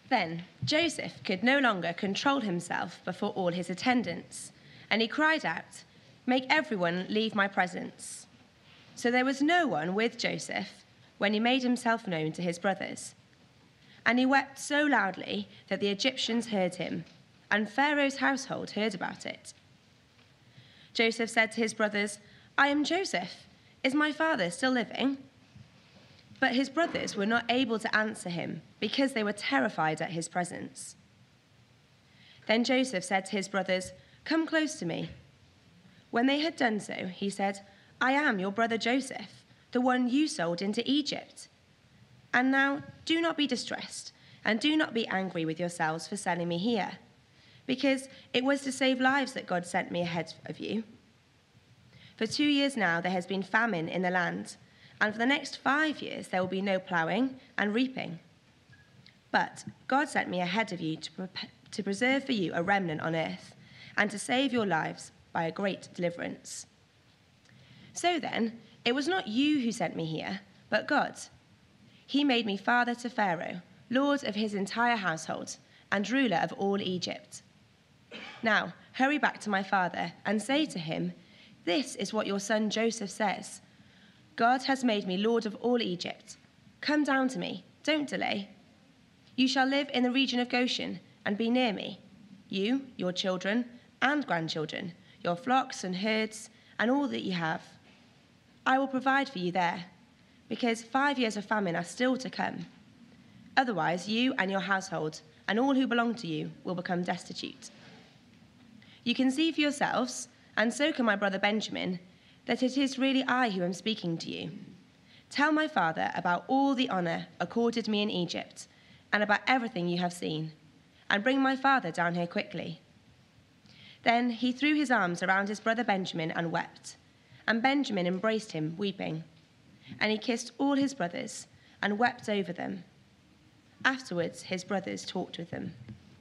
Then Joseph could no longer control himself before all his attendants, and he cried out, "Make everyone leave my presence." So there was no one with Joseph when he made himself known to his brothers. And he wept so loudly that the Egyptians heard him, and Pharaoh's household heard about it. Joseph said to his brothers, "I am Joseph. Is my father still living?" But his brothers were not able to answer him because they were terrified at his presence. Then Joseph said to his brothers, "Come close to me." When they had done so, he said, "I am your brother Joseph, the one you sold into Egypt. And now do not be distressed, and do not be angry with yourselves for selling me here, because it was to save lives that God sent me ahead of you. For 2 years now there has been famine in the land, and for the next 5 years there will be no ploughing and reaping. But God sent me ahead of you to preserve for you a remnant on earth, and to save your lives by a great deliverance. So then, it was not you who sent me here, but God. He made me father to Pharaoh, lord of his entire household, and ruler of all Egypt. Now, hurry back to my father and say to him, 'This is what your son Joseph says. God has made me lord of all Egypt. Come down to me, don't delay. You shall live in the region of Goshen and be near me, you, your children and grandchildren, your flocks and herds, and all that you have. I will provide for you there, because 5 years of famine are still to come. Otherwise, you and your household and all who belong to you will become destitute. You can see for yourselves, and so can my brother Benjamin, that it is really I who am speaking to you. Tell my father about all the honor accorded me in Egypt, and about everything you have seen, and bring my father down here quickly.' Then he threw his arms around his brother Benjamin and wept, and Benjamin embraced him, weeping. And he kissed all his brothers and wept over them. Afterwards, his brothers talked with them.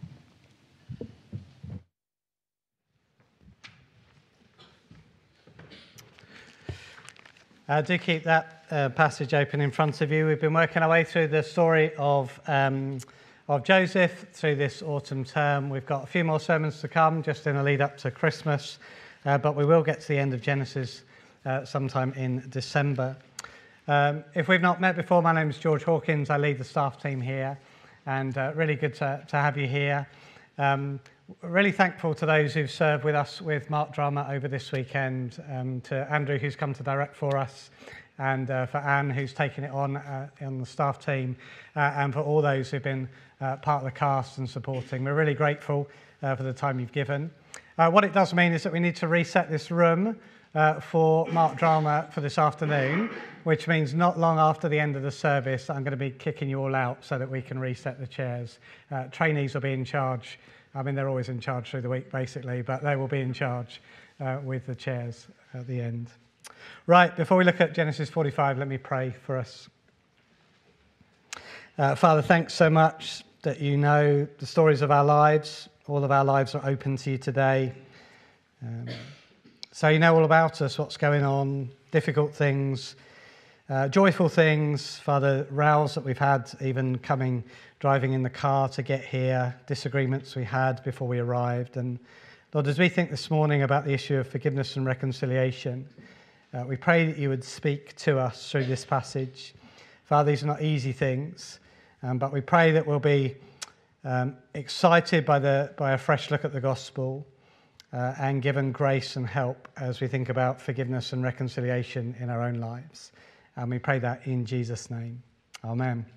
Do keep that passage open in front of you. We've been working our way through the story of Joseph through this autumn term. We've got a few more sermons to come just in a lead up to Christmas, but we will get to the end of Genesis sometime in December. If we've not met before, my name is George Hawkins. I lead the staff team here, and really good to have you here. Really thankful to those who've served with us with Mark Drama over this weekend, to Andrew, who's come to direct for us, and for Anne, who's taken it on the staff team, and for all those who've been part of the cast and supporting. We're really grateful for the time you've given. What it does mean is that we need to reset this room for Mark Drama for this afternoon, which means not long after the end of the service, I'm going to be kicking you all out so that we can reset the chairs. Trainees will be in charge. I mean, they're always in charge through the week, basically, but they will be in charge with the chairs at the end. Right, before we look at Genesis 45, let me pray for us. Father, thanks so much that you know the stories of our lives. All of our lives are open to you today. So you know all about us, what's going on, difficult things, joyful things, Father, rows that we've had, even driving in the car to get here, disagreements we had before we arrived. And Lord, as we think this morning about the issue of forgiveness and reconciliation, we pray that you would speak to us through this passage. Father, these are not easy things, but we pray that we'll be excited by a fresh look at the gospel, and given grace and help as we think about forgiveness and reconciliation in our own lives. And we pray that in Jesus' name. Amen.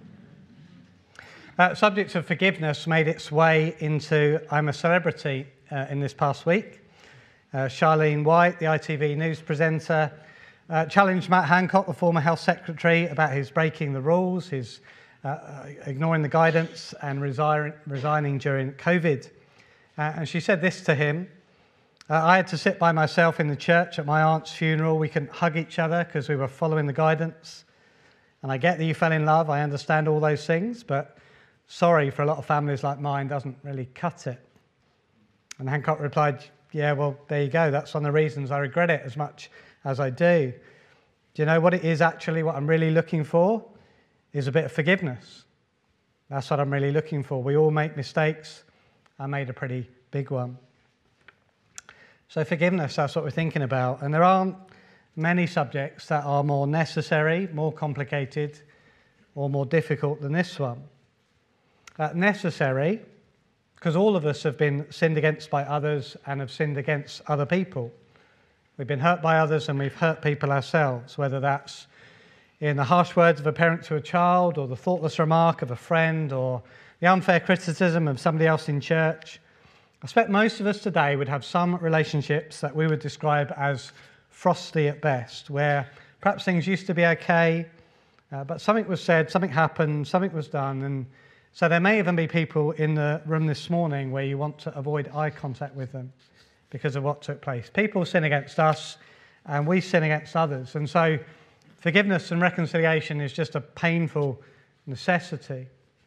Subject of forgiveness made its way into I'm a Celebrity in this past week. Charlene White, the ITV News presenter, challenged Matt Hancock, the former Health Secretary, about his breaking the rules, his ignoring the guidance and resigning during COVID. And she said this to him: I had to sit by myself in the church at my aunt's funeral. We couldn't hug each other because we were following the guidance. And I get that you fell in love. I understand all those things, but sorry, for a lot of families like mine, doesn't really cut it. And Hancock replied, yeah, well, there you go. That's one of the reasons I regret it as much as I do. Do you know what it is actually? What I'm really looking for is a bit of forgiveness. That's what I'm really looking for. We all make mistakes. I made a pretty big one. So forgiveness, that's what we're thinking about. And there aren't many subjects that are more necessary, more complicated, or more difficult than this one. Necessary, because all of us have been sinned against by others and have sinned against other people. We've been hurt by others and we've hurt people ourselves, whether that's in the harsh words of a parent to a child, or the thoughtless remark of a friend, or the unfair criticism of somebody else in church. I expect most of us today would have some relationships that we would describe as frosty at best, where perhaps things used to be okay, but something was said, something happened, something was done, and so there may even be people in the room this morning where you want to avoid eye contact with them because of what took place. People sin against us, and we sin against others, and so forgiveness and reconciliation is just a painful necessity.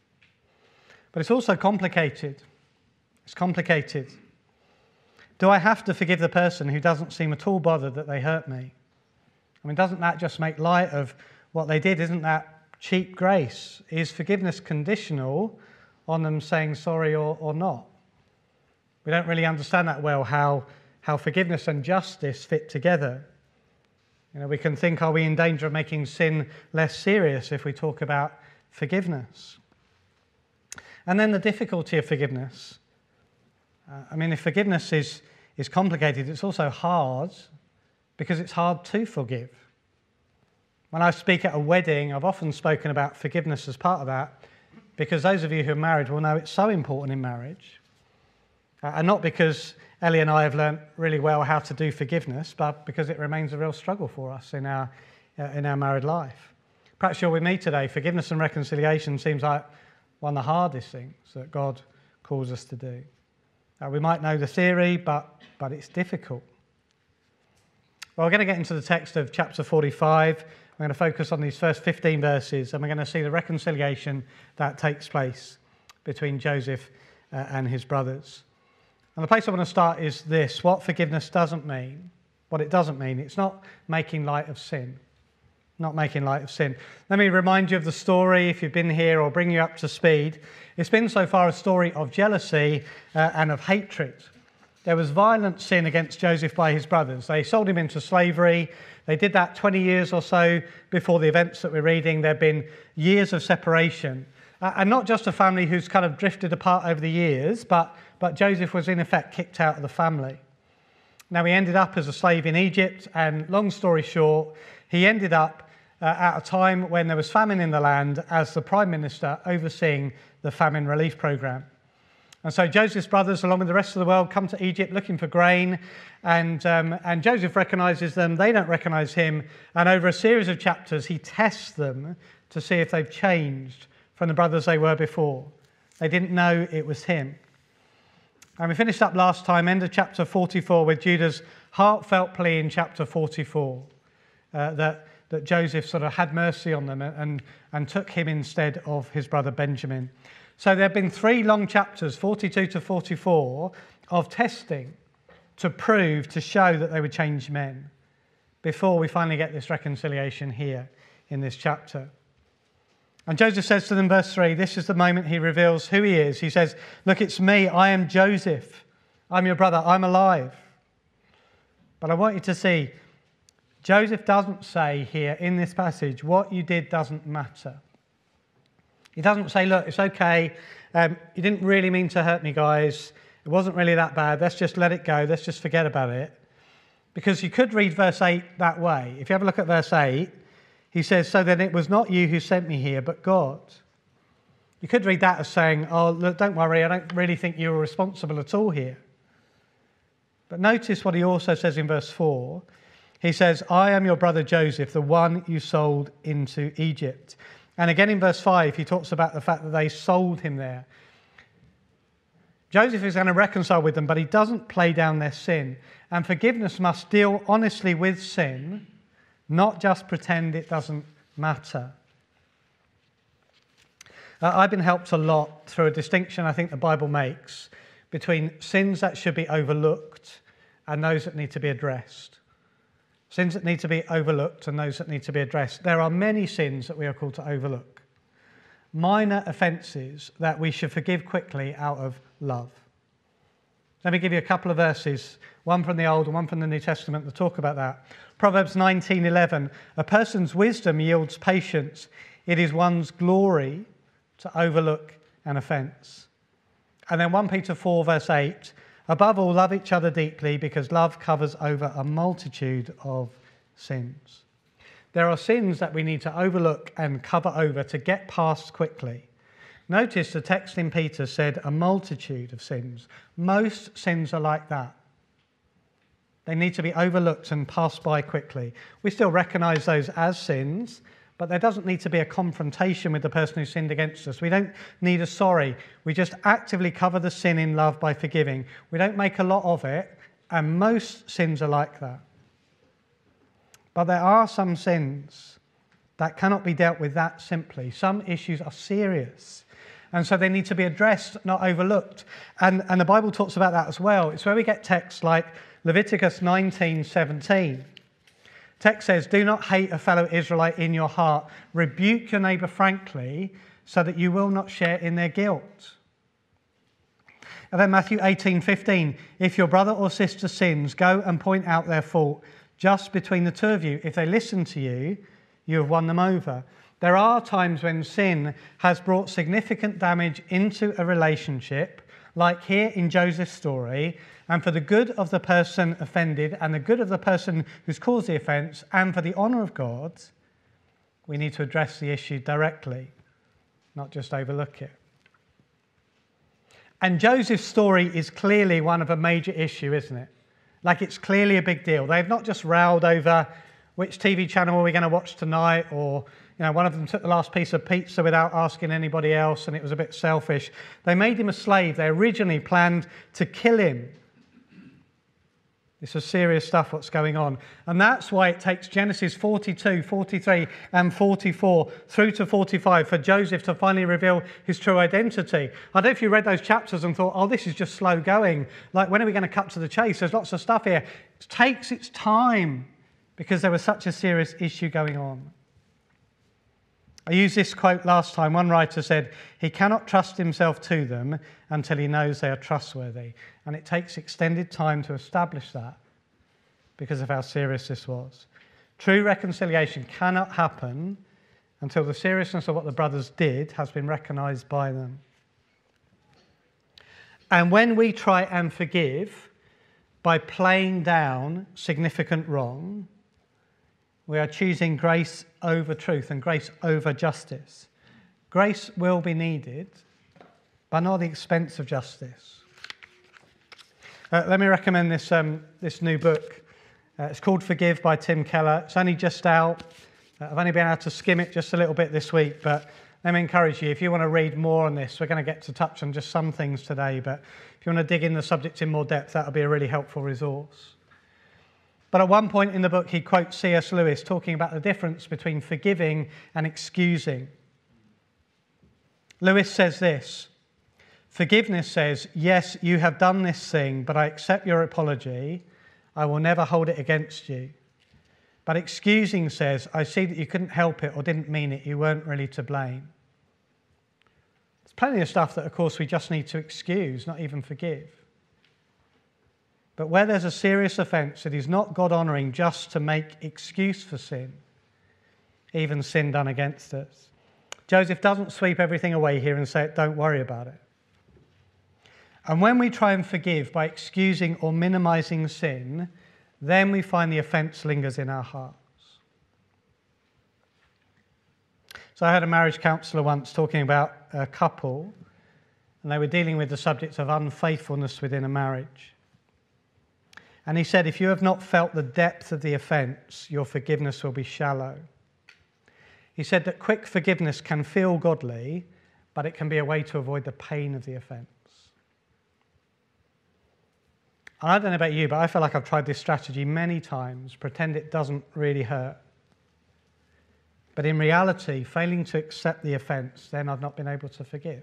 But it's also complicated. It's complicated. Do I have to forgive the person who doesn't seem at all bothered that they hurt me? I mean, doesn't that just make light of what they did? Isn't that cheap grace? Is forgiveness conditional on them saying sorry or not? We don't really understand that well, how forgiveness and justice fit together. You know, we can think, are we in danger of making sin less serious if we talk about forgiveness? And then the difficulty of forgiveness. If forgiveness is complicated, it's also hard because it's hard to forgive. When I speak at a wedding, I've often spoken about forgiveness as part of that, because those of you who are married will know it's so important in marriage. And not because Ellie and I have learnt really well how to do forgiveness, but because it remains a real struggle for us in our married life. Perhaps you're with me today. Forgiveness and reconciliation seems like one of the hardest things that God calls us to do. We might know the theory, but it's difficult. Well, we're going to get into the text of chapter 45. We're going to focus on these first 15 verses, and we're going to see the reconciliation that takes place between Joseph and his brothers. And the place I want to start is this: what forgiveness doesn't mean, what it doesn't mean. It's not making light of sin. Not making light of sin. Let me remind you of the story, if you've been here, or bring you up to speed. It's been so far a story of jealousy and of hatred. There was violent sin against Joseph by his brothers. They sold him into slavery. They did that 20 years or so before the events that we're reading. There have been years of separation. And not just a family who's kind of drifted apart over the years, but Joseph was in effect kicked out of the family. Now, he ended up as a slave in Egypt, and long story short, he ended up at a time when there was famine in the land as the Prime Minister overseeing the famine relief program. And so Joseph's brothers, along with the rest of the world, come to Egypt looking for grain, and Joseph recognises them, they don't recognise him, and over a series of chapters he tests them to see if they've changed from the brothers they were before. They didn't know it was him. And we finished up last time, end of chapter 44, with Judah's heartfelt plea in chapter 44, that Joseph sort of had mercy on them and took him instead of his brother Benjamin. So there have been 3 long chapters, 42 to 44, of testing to prove, to show that they were changed men, before we finally get this reconciliation here in this chapter. And Joseph says to them, verse 3, this is the moment he reveals who he is. He says, look, it's me, I am Joseph. I'm your brother, I'm alive. But I want you to see, Joseph doesn't say here in this passage, what you did doesn't matter. He doesn't say, look, it's okay, you didn't really mean to hurt me, guys. It wasn't really that bad. Let's just let it go. Let's just forget about it. Because you could read verse 8 that way. If you have a look at verse 8, he says, so then it was not you who sent me here, but God. You could read that as saying, oh, look, don't worry, I don't really think you were responsible at all here. But notice what he also says in verse 4. He says, I am your brother Joseph, the one you sold into Egypt. And again in verse 5, he talks about the fact that they sold him there. Joseph is going to reconcile with them, but he doesn't play down their sin. And forgiveness must deal honestly with sin, not just pretend it doesn't matter. I've been helped a lot through a distinction I think the Bible makes between sins that should be overlooked and those that need to be addressed. Sins that need to be overlooked and those that need to be addressed. There are many sins that we are called to overlook. minor offences that we should forgive quickly out of love. Let me give you a couple of verses, one from the Old and one from the New Testament, that talk about that. Proverbs 19:11, a person's wisdom yields patience. It is one's glory to overlook an offence. And then 1 Peter 4 verse 8, above all, love each other deeply because love covers over a multitude of sins. There are sins that we need to overlook and cover over to get past quickly. Notice the text in Peter said a multitude of sins. Most sins are like that. They need to be overlooked and passed by quickly. We still recognise those as sins, but there doesn't need to be a confrontation with the person who sinned against us. We don't need a sorry. We just actively cover the sin in love by forgiving. We don't make a lot of it, and most sins are like that. But there are some sins that cannot be dealt with that simply. Some issues are serious, and so they need to be addressed, not overlooked. And the Bible talks about that as well. It's where we get texts like Leviticus 19:17. Text says, do not hate a fellow Israelite in your heart. Rebuke your neighbour frankly so that you will not share in their guilt. And then Matthew 18:15, if your brother or sister sins, go and point out their fault just between the two of you. If they listen to you, you have won them over. There are times when sin has brought significant damage into a relationship, like here in Joseph's story, and for the good of the person offended and the good of the person who's caused the offence and for the honour of God, we need to address the issue directly, not just overlook it. And Joseph's story is clearly one of a major issue, isn't it? Like, it's clearly a big deal. They've not just rowed over which TV channel are we going to watch tonight, or one of them took the last piece of pizza without asking anybody else and it was a bit selfish. They made him a slave. They originally planned to kill him. This is serious stuff, what's going on. And that's why it takes Genesis 42, 43 and 44 through to 45 for Joseph to finally reveal his true identity. I don't know if you read those chapters and thought, oh, this is just slow going. Like, when are we going to cut to the chase? There's lots of stuff here. It takes its time because there was such a serious issue going on. I used this quote last time. One writer said, he cannot trust himself to them until he knows they are trustworthy. And it takes extended time to establish that because of how serious this was. True reconciliation cannot happen until the seriousness of what the brothers did has been recognised by them. And when we try and forgive by playing down significant wrong, we are choosing grace over truth and grace over justice. Grace will be needed, but not at the expense of justice. Let me recommend this new book. It's called Forgive by Tim Keller. It's only just out. I've only been able to skim it just a little bit this week, but let me encourage you, if you want to read more on this, we're going to get to touch on just some things today, but if you want to dig in the subject in more depth, that'll be a really helpful resource. But at one point in the book, he quotes C.S. Lewis talking about the difference between forgiving and excusing. Lewis says this, forgiveness says, yes, you have done this thing, but I accept your apology. I will never hold it against you. But excusing says, I see that you couldn't help it or didn't mean it. You weren't really to blame. There's plenty of stuff that, of course, we just need to excuse, not even forgive. But where there's a serious offence, it is not God-honouring just to make excuse for sin, even sin done against us. Joseph doesn't sweep everything away here and say, don't worry about it. And when we try and forgive by excusing or minimising sin, then we find the offence lingers in our hearts. So I had a marriage counsellor once talking about a couple, and they were dealing with the subject of unfaithfulness within a marriage. And he said, if you have not felt the depth of the offence, your forgiveness will be shallow. He said that quick forgiveness can feel godly, but it can be a way to avoid the pain of the offence. And I don't know about you, but I feel like I've tried this strategy many times, pretend it doesn't really hurt. But in reality, failing to accept the offence, then I've not been able to forgive.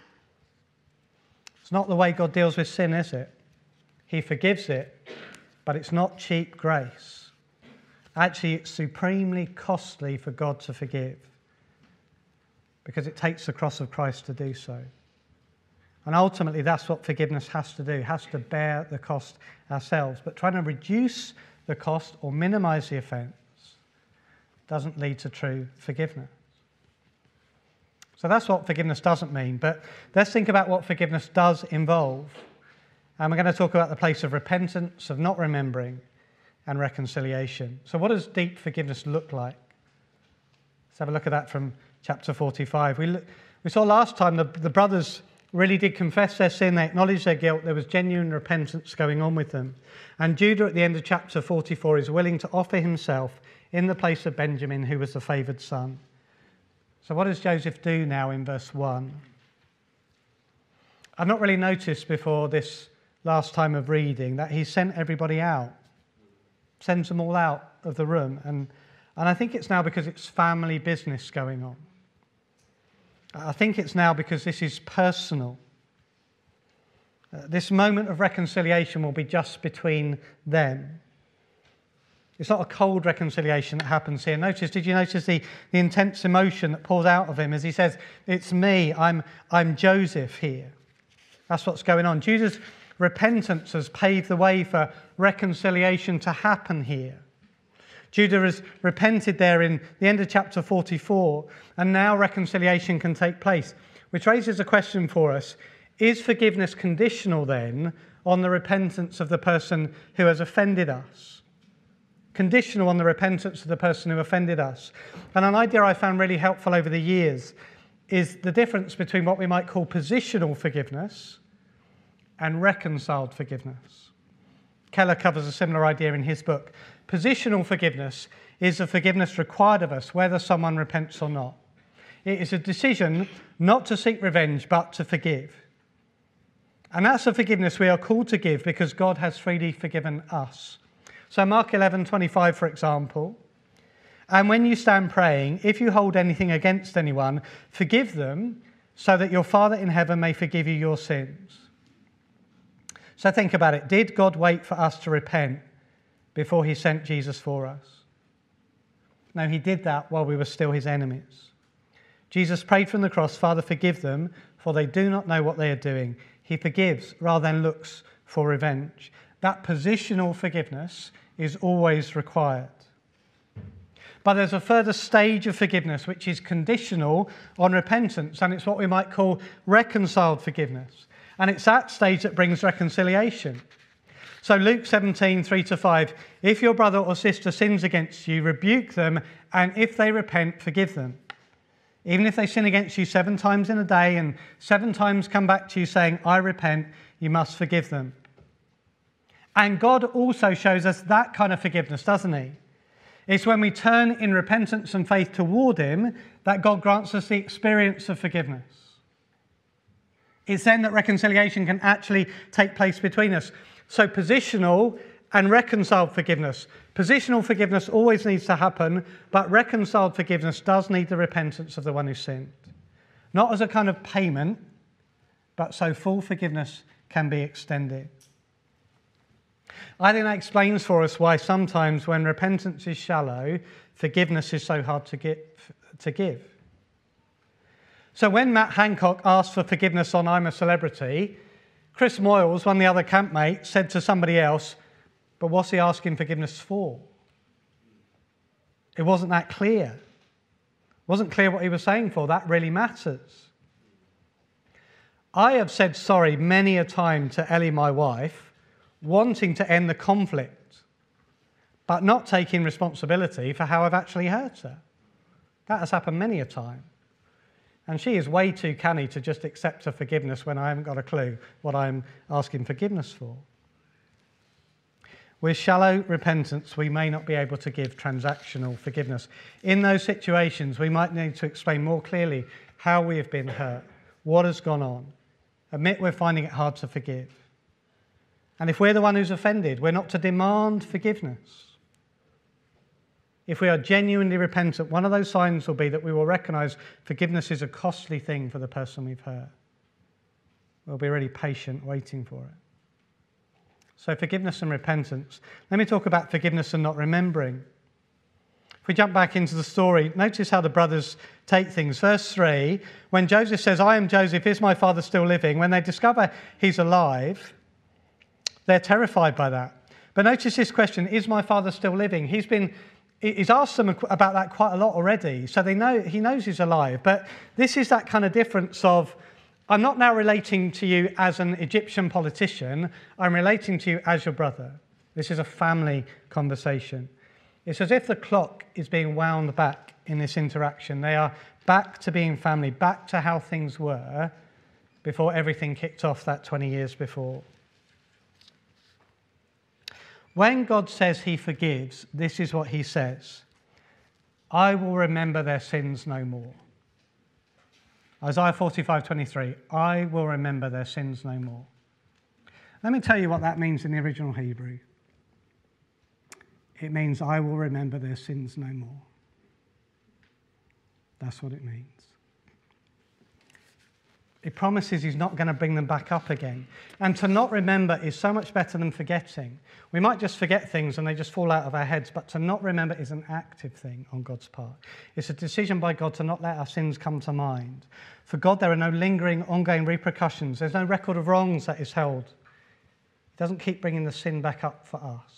It's not the way God deals with sin, is it? He forgives it, but it's not cheap grace. Actually, it's supremely costly for God to forgive. because it takes the cross of Christ to do so. And ultimately, that's what forgiveness has to do, has to bear the cost ourselves. But trying to reduce the cost or minimize the offense doesn't lead to true forgiveness. So that's what forgiveness doesn't mean. But let's think about what forgiveness does involve. And we're going to talk about the place of repentance, of not remembering, and reconciliation. So what does deep forgiveness look like? Let's have a look at that from chapter 45. We saw last time the brothers really did confess their sin. They acknowledged their guilt. There was genuine repentance going on with them. And Judah, at the end of chapter 44, is willing to offer himself in the place of Benjamin, who was the favoured son. So what does Joseph do now in verse 1? I've not really noticed before this last time of reading that he sent everybody out, sends them all out of the room. And I think it's now because it's family business going on. I think it's now because this is personal. This moment of reconciliation will be just between them. It's not a cold reconciliation that happens here. Did you notice the intense emotion that pours out of him as he says, "It's me, I'm Joseph here." That's what's going on. Judah's repentance has paved the way for reconciliation to happen here. Judah has repented there in the end of chapter 44, and now reconciliation can take place, which raises a question for us. Is forgiveness conditional then on the repentance of the person who has offended us? Conditional on the repentance of the person who offended us. And an idea I found really helpful over the years is the difference between what we might call positional forgiveness and reconciled forgiveness. Keller covers a similar idea in his book. Positional forgiveness is the forgiveness required of us, whether someone repents or not. It is a decision not to seek revenge, but to forgive. And that's the forgiveness we are called to give because God has freely forgiven us. So Mark 11:25, for example, "And when you stand praying, if you hold anything against anyone, forgive them, so that your Father in heaven may forgive you your sins." So think about it. Did God wait for us to repent before he sent Jesus for us? No, he did that while we were still his enemies. Jesus prayed from the cross, "Father, forgive them, for they do not know what they are doing." He forgives rather than looks for revenge. That positional forgiveness is always required. But there's a further stage of forgiveness which is conditional on repentance, and it's what we might call reconciled forgiveness. And it's that stage that brings reconciliation. So Luke 17:3-5, "If your brother or sister sins against you, rebuke them, and if they repent, forgive them. Even if they sin against you 7 times in a day and 7 times come back to you saying, 'I repent,' you must forgive them." And God also shows us that kind of forgiveness, doesn't he? It's when we turn in repentance and faith toward him that God grants us the experience of forgiveness. It's then that reconciliation can actually take place between us. So positional and reconciled forgiveness. Positional forgiveness always needs to happen, but reconciled forgiveness does need the repentance of the one who sinned. Not as a kind of payment, but so full forgiveness can be extended. I think that explains for us why sometimes when repentance is shallow, forgiveness is so hard to give. So when Matt Hancock asked for forgiveness on I'm a Celebrity, Chris Moyles, one of the other campmates, said to somebody else, "But what's he asking forgiveness for?" It wasn't that clear. It wasn't clear what he was saying for. That really matters. I have said sorry many a time to Ellie, my wife, wanting to end the conflict, but not taking responsibility for how I've actually hurt her. That has happened many a time. And she is way too canny to just accept her forgiveness when I haven't got a clue what I'm asking forgiveness for. With shallow repentance, we may not be able to give transactional forgiveness. In those situations, we might need to explain more clearly how we have been hurt, what has gone on, admit we're finding it hard to forgive. And if we're the one who's offended, we're not to demand forgiveness. If we are genuinely repentant, one of those signs will be that we will recognise forgiveness is a costly thing for the person we've hurt. We'll be really patient waiting for it. So forgiveness and repentance. Let me talk about forgiveness and not remembering. If we jump back into the story, notice how the brothers take things. Verse 3, when Joseph says, I am Joseph, is my father still living? When they discover he's alive, they're terrified by that. But notice this question, is my father still living? He's asked them about that quite a lot already, so he knows he's alive. But this is that kind of difference of, I'm not now relating to you as an Egyptian politician, I'm relating to you as your brother. This is a family conversation. It's as if the clock is being wound back in this interaction. They are back to being family, back to how things were before everything kicked off that 20 years before. When God says he forgives, this is what he says. I will remember their sins no more. Isaiah 45:23. I will remember their sins no more. Let me tell you what that means in the original Hebrew. It means I will remember their sins no more. That's what it means. It promises he's not going to bring them back up again. And to not remember is so much better than forgetting. We might just forget things and they just fall out of our heads, but to not remember is an active thing on God's part. It's a decision by God to not let our sins come to mind. For God, there are no lingering, ongoing repercussions. There's no record of wrongs that is held. He doesn't keep bringing the sin back up for us.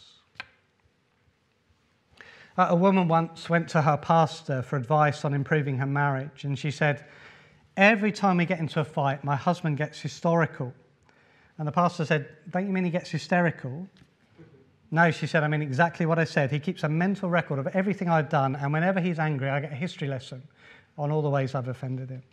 A woman once went to her pastor for advice on improving her marriage, and she said, every time we get into a fight, my husband gets historical. And the pastor said, don't you mean he gets hysterical? No, she said, I mean exactly what I said. He keeps a mental record of everything I've done, and whenever he's angry, I get a history lesson on all the ways I've offended him.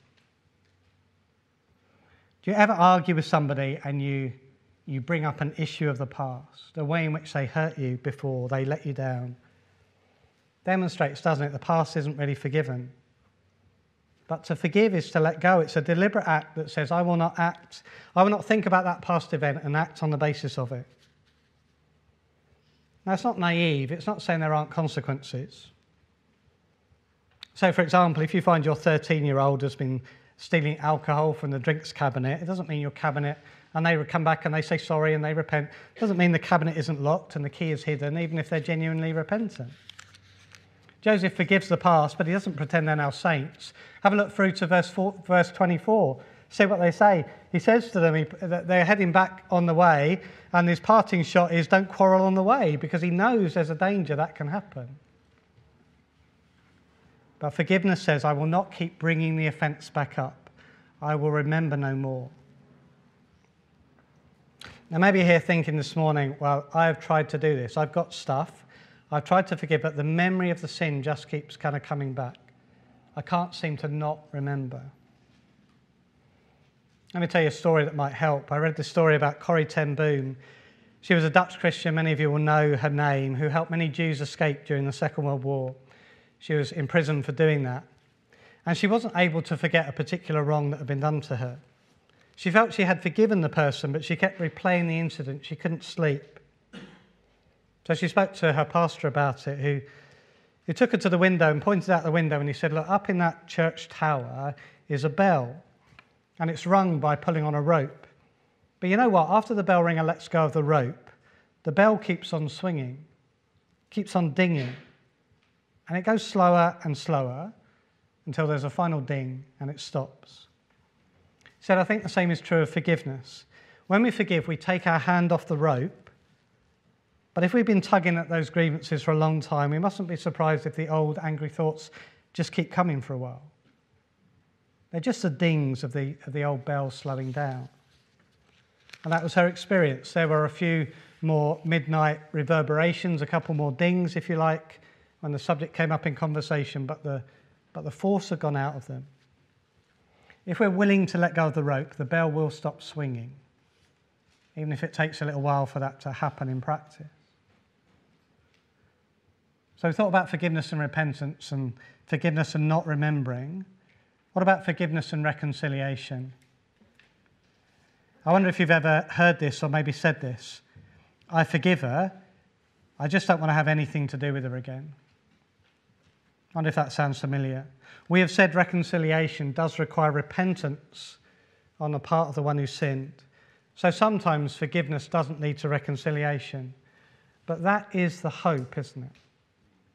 Do you ever argue with somebody and you bring up an issue of the past, a way in which they hurt you before, they let you down? Demonstrates, doesn't it, the past isn't really forgiven. But to forgive is to let go. It's a deliberate act that says, I will not think about that past event and act on the basis of it. Now, it's not naive. It's not saying there aren't consequences. So, for example, if you find your 13-year-old has been stealing alcohol from the drinks cabinet, it doesn't mean your cabinet, and they come back and they say sorry and they repent. It doesn't mean the cabinet isn't locked and the key is hidden, even if they're genuinely repentant. Joseph forgives the past, but he doesn't pretend they're now saints. Have a look through to verse 24. See what they say. He says to them that they're heading back on the way, and his parting shot is, don't quarrel on the way, because he knows there's a danger that can happen. But forgiveness says, I will not keep bringing the offence back up. I will remember no more. Now, maybe you're here thinking this morning, well, I have tried to do this. I've got stuff. I've tried to forgive, but the memory of the sin just keeps kind of coming back. I can't seem to not remember. Let me tell you a story that might help. I read the story about Corrie ten Boom. She was a Dutch Christian, many of you will know her name, who helped many Jews escape during the Second World War. She was imprisoned for doing that. And she wasn't able to forget a particular wrong that had been done to her. She felt she had forgiven the person, but she kept replaying the incident. She couldn't sleep. So she spoke to her pastor about it, who took her to the window and pointed out the window, and he said, look, up in that church tower is a bell, and it's rung by pulling on a rope. But you know what? After the bell ringer lets go of the rope, the bell keeps on swinging, keeps on dinging, and it goes slower and slower until there's a final ding and it stops. He said, I think the same is true of forgiveness. When we forgive, we take our hand off the rope. But if we've been tugging at those grievances for a long time, we mustn't be surprised if the old angry thoughts just keep coming for a while. They're just the dings of the old bell slowing down. And that was her experience. There were a few more midnight reverberations, a couple more dings, if you like, when the subject came up in conversation, but the force had gone out of them. If we're willing to let go of the rope, the bell will stop swinging, even if it takes a little while for that to happen in practice. So we thought about forgiveness and repentance and forgiveness and not remembering. What about forgiveness and reconciliation? I wonder if you've ever heard this or maybe said this. I forgive her, I just don't want to have anything to do with her again. I wonder if that sounds familiar. We have said reconciliation does require repentance on the part of the one who sinned. So sometimes forgiveness doesn't lead to reconciliation. But that is the hope, isn't it?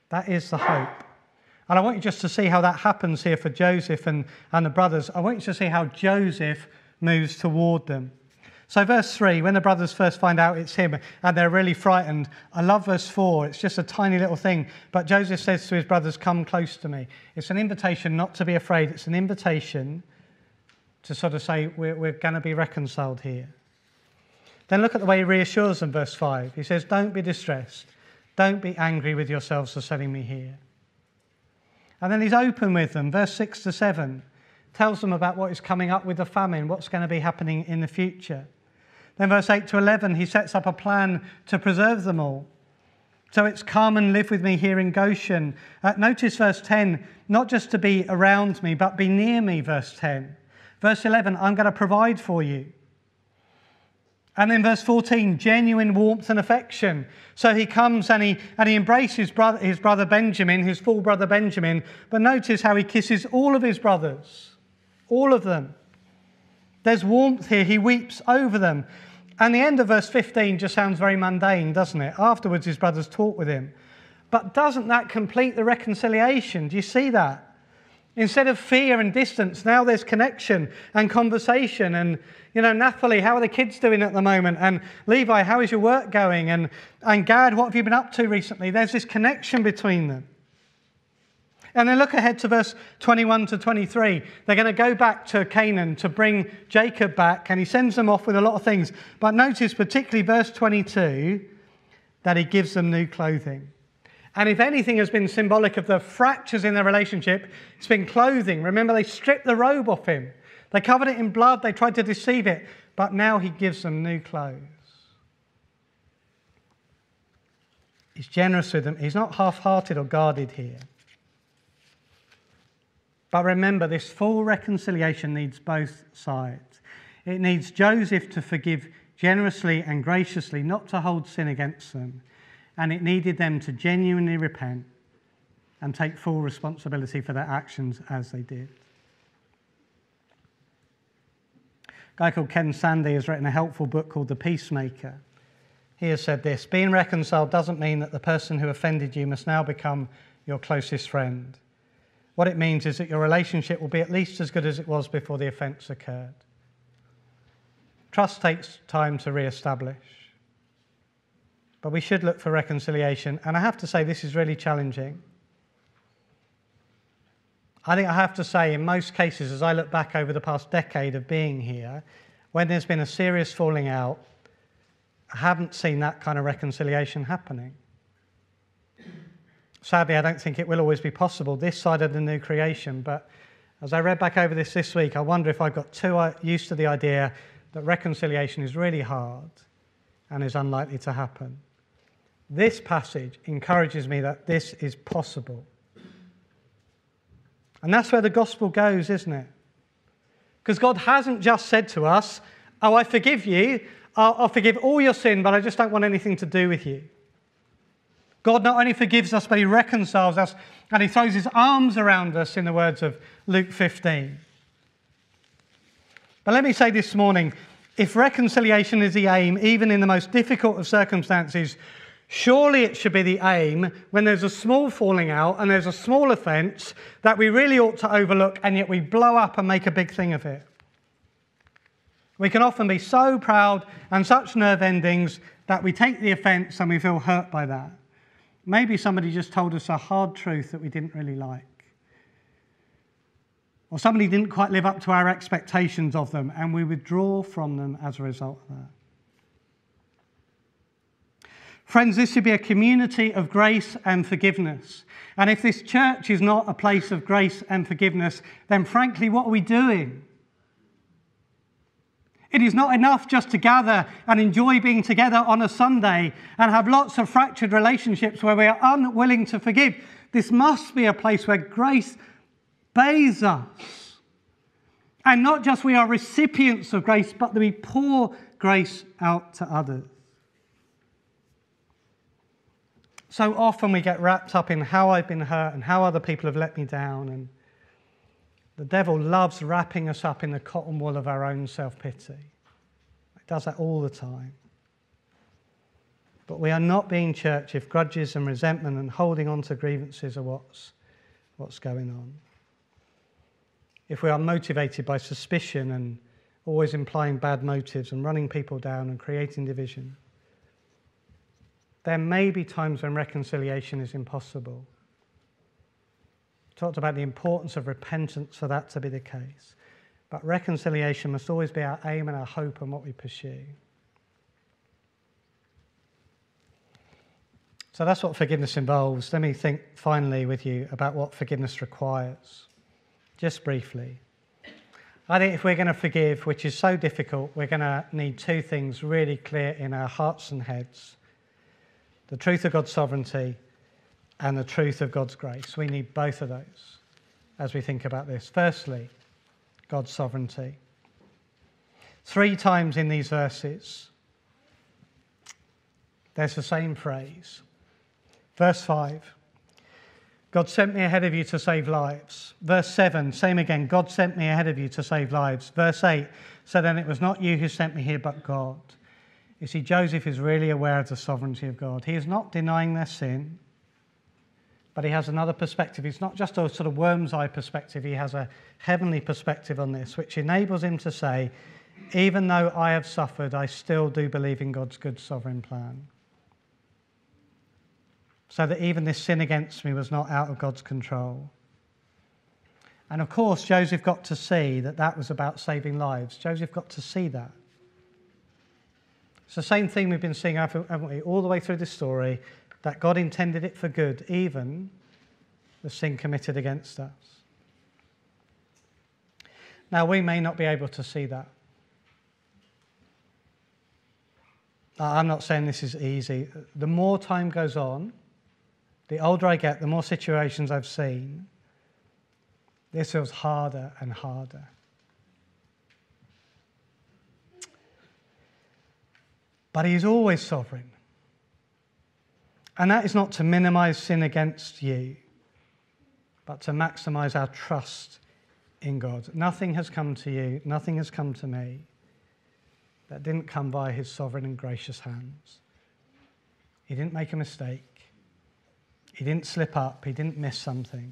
That is the hope. And I want you just to see how that happens here for Joseph and the brothers. I want you to see how Joseph moves toward them. So verse 3, when the brothers first find out it's him and they're really frightened. I love verse 4. It's just a tiny little thing. But Joseph says to his brothers, come close to me. It's an invitation not to be afraid. It's an invitation to sort of say, we're going to be reconciled here. Then look at the way he reassures them, verse 5. He says, don't be distressed. Don't be angry with yourselves for sending me here. And then he's open with them. Verse 6 to 7 tells them about what is coming up with the famine, what's going to be happening in the future. Then verse 8 to 11, he sets up a plan to preserve them all. So it's come and live with me here in Goshen. Notice verse 10, not just to be around me, but be near me, verse 10. Verse 11, I'm going to provide for you. And then verse 14, genuine warmth and affection. So he comes and he embraces his brother Benjamin, his full brother Benjamin. But notice how he kisses all of his brothers, all of them. There's warmth here. He weeps over them. And the end of verse 15 just sounds very mundane, doesn't it? Afterwards, his brothers talk with him. But doesn't that complete the reconciliation? Do you see that? Instead of fear and distance, now there's connection and conversation. And, Naphtali, how are the kids doing at the moment? And Levi, how is your work going? And Gad, what have you been up to recently? There's this connection between them. And then look ahead to verse 21 to 23. They're going to go back to Canaan to bring Jacob back, and he sends them off with a lot of things. But notice particularly verse 22 that he gives them new clothing. And if anything has been symbolic of the fractures in their relationship, it's been clothing. Remember, they stripped the robe off him. They covered it in blood. They tried to deceive it. But now he gives them new clothes. He's generous with them. He's not half-hearted or guarded here. But remember, this full reconciliation needs both sides. It needs Joseph to forgive generously and graciously, not to hold sin against them. And it needed them to genuinely repent and take full responsibility for their actions as they did. A guy called Ken Sande has written a helpful book called The Peacemaker. He has said this: being reconciled doesn't mean that the person who offended you must now become your closest friend. What it means is that your relationship will be at least as good as it was before the offence occurred. Trust takes time to re-establish. But we should look for reconciliation. And I have to say, this is really challenging. I think I have to say, in most cases, as I look back over the past decade of being here, when there's been a serious falling out, I haven't seen that kind of reconciliation happening. Sadly, I don't think it will always be possible this side of the new creation. But as I read back over this week, I wonder if I got too used to the idea that reconciliation is really hard and is unlikely to happen. This passage encourages me that this is possible. And that's where the gospel goes, isn't it? Because God hasn't just said to us, oh, I forgive you, I'll forgive all your sin, but I just don't want anything to do with you. God not only forgives us, but he reconciles us, and he throws his arms around us, in the words of Luke 15. But let me say this morning, if reconciliation is the aim, even in the most difficult of circumstances, surely it should be the aim when there's a small falling out and there's a small offence that we really ought to overlook, and yet we blow up and make a big thing of it. We can often be so proud and such nerve endings that we take the offence and we feel hurt by that. Maybe somebody just told us a hard truth that we didn't really like. Or somebody didn't quite live up to our expectations of them, and we withdraw from them as a result of that. Friends, this should be a community of grace and forgiveness. And if this church is not a place of grace and forgiveness, then frankly, what are we doing? It is not enough just to gather and enjoy being together on a Sunday and have lots of fractured relationships where we are unwilling to forgive. This must be a place where grace bathes us. And not just we are recipients of grace, but that we pour grace out to others. So often we get wrapped up in how I've been hurt and how other people have let me down. And the devil loves wrapping us up in the cotton wool of our own self-pity. He does that all the time. But we are not being church if grudges and resentment and holding on to grievances are what's going on. If we are motivated by suspicion and always implying bad motives and running people down and creating division, there may be times when reconciliation is impossible. We talked about the importance of repentance for that to be the case. But reconciliation must always be our aim and our hope and what we pursue. So that's what forgiveness involves. Let me think finally with you about what forgiveness requires. Just briefly. I think if we're going to forgive, which is so difficult, we're going to need two things really clear in our hearts and heads. The truth of God's sovereignty and the truth of God's grace. We need both of those as we think about this. Firstly, God's sovereignty. 3 times in these verses, there's the same phrase. Verse 5, God sent me ahead of you to save lives. Verse 7, same again, God sent me ahead of you to save lives. Verse 8, so then it was not you who sent me here, but God. You see, Joseph is really aware of the sovereignty of God. He is not denying their sin, but he has another perspective. It's not just a sort of worm's eye perspective. He has a heavenly perspective on this, which enables him to say, even though I have suffered, I still do believe in God's good sovereign plan. So that even this sin against me was not out of God's control. And of course, Joseph got to see that that was about saving lives. Joseph got to see that. It's the same thing we've been seeing, haven't we, all the way through this story, that God intended it for good, even the sin committed against us. Now, we may not be able to see that. I'm not saying this is easy. The more time goes on, the older I get, the more situations I've seen, this feels harder and harder. But he is always sovereign. And that is not to minimize sin against you, but to maximize our trust in God. Nothing has come to you, nothing has come to me that didn't come by his sovereign and gracious hands. He didn't make a mistake. He didn't slip up. He didn't miss something.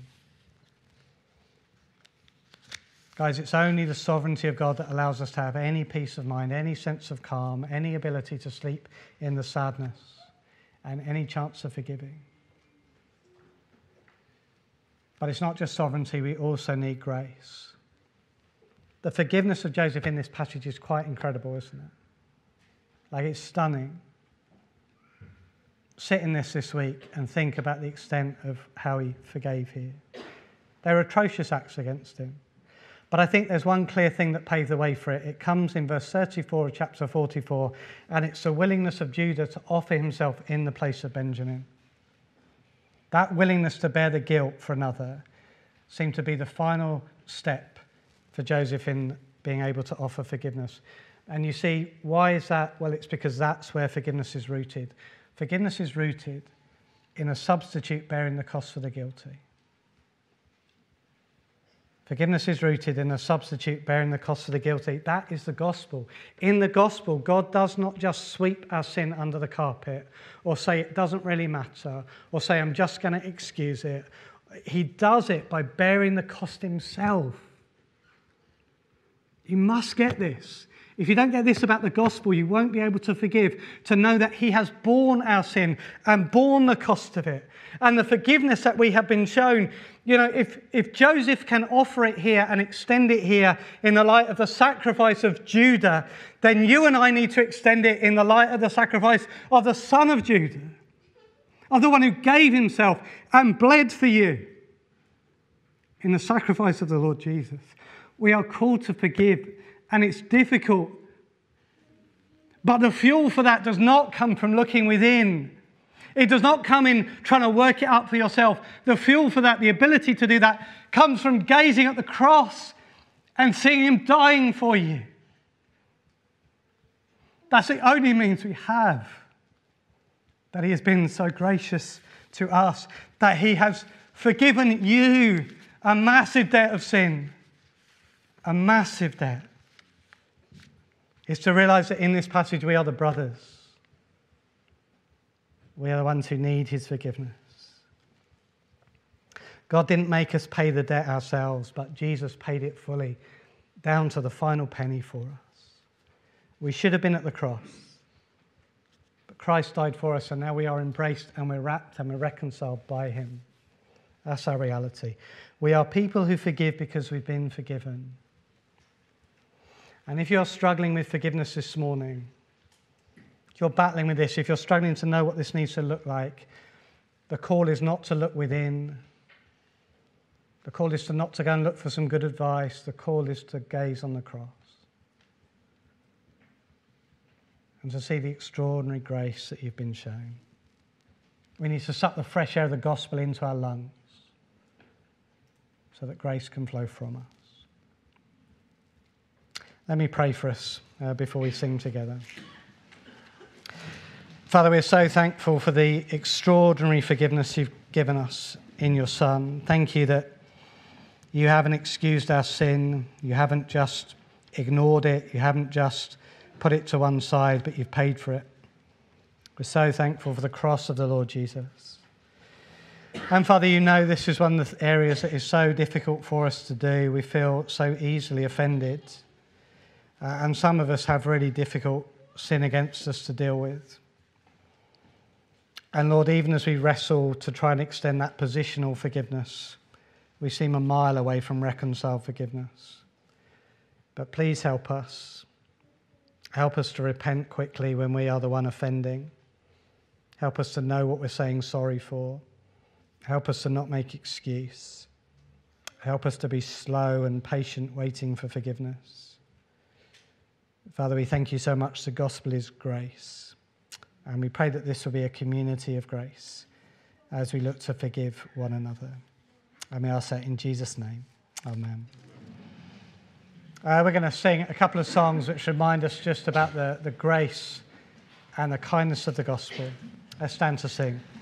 Guys, it's only the sovereignty of God that allows us to have any peace of mind, any sense of calm, any ability to sleep in the sadness, and any chance of forgiving. But it's not just sovereignty, we also need grace. The forgiveness of Joseph in this passage is quite incredible, isn't it? Like, it's stunning. Sit in this week and think about the extent of how he forgave here. There are atrocious acts against him. But I think there's one clear thing that paved the way for it. It comes in verse 34 of chapter 44, and it's the willingness of Judah to offer himself in the place of Benjamin. That willingness to bear the guilt for another seemed to be the final step for Joseph in being able to offer forgiveness. And you see, why is that? Well, it's because that's where forgiveness is rooted. Forgiveness is rooted in a substitute bearing the cost for the guilty. Forgiveness is rooted in a substitute bearing the cost of the guilty. That is the gospel. In the gospel, God does not just sweep our sin under the carpet or say it doesn't really matter or say I'm just going to excuse it. He does it by bearing the cost himself. You must get this. If you don't get this about the gospel, you won't be able to forgive, to know that he has borne our sin and borne the cost of it. And the forgiveness that we have been shown, you know, if Joseph can offer it here and extend it here in the light of the sacrifice of Judah, then you and I need to extend it in the light of the sacrifice of the Son of Judah, of the one who gave himself and bled for you in the sacrifice of the Lord Jesus. We are called to forgive. And it's difficult. But the fuel for that does not come from looking within. It does not come in trying to work it out for yourself. The fuel for that, the ability to do that, comes from gazing at the cross and seeing him dying for you. That's the only means we have. That he has been so gracious to us. That he has forgiven you a massive debt of sin. A massive debt. Is to realize that in this passage we are the brothers. We are the ones who need his forgiveness. God didn't make us pay the debt ourselves, but Jesus paid it fully, down to the final penny for us. We should have been at the cross, but Christ died for us, and now we are embraced and we're wrapped and we're reconciled by him. That's our reality. We are people who forgive because we've been forgiven. And if you're struggling with forgiveness this morning, if you're battling with this, if you're struggling to know what this needs to look like, the call is not to look within. The call is not to go and look for some good advice. The call is to gaze on the cross and to see the extraordinary grace that you've been shown. We need to suck the fresh air of the gospel into our lungs so that grace can flow from us. Let me pray for us before we sing together. Father, we're so thankful for the extraordinary forgiveness you've given us in your Son. Thank you that you haven't excused our sin. You haven't just ignored it. You haven't just put it to one side, but you've paid for it. We're so thankful for the cross of the Lord Jesus. And Father, you know this is one of the areas that is so difficult for us to do. We feel so easily offended. And some of us have really difficult sin against us to deal with. And Lord, even as we wrestle to try and extend that positional forgiveness, we seem a mile away from reconciled forgiveness. But please help us. Help us to repent quickly when we are the one offending. Help us to know what we're saying sorry for. Help us to not make excuse. Help us to be slow and patient waiting for forgiveness. Father, we thank you so much. The gospel is grace. And we pray that this will be a community of grace as we look to forgive one another. And we ask that in Jesus' name. Amen. We're going to sing a couple of songs which remind us just about the grace and the kindness of the gospel. Let's stand to sing.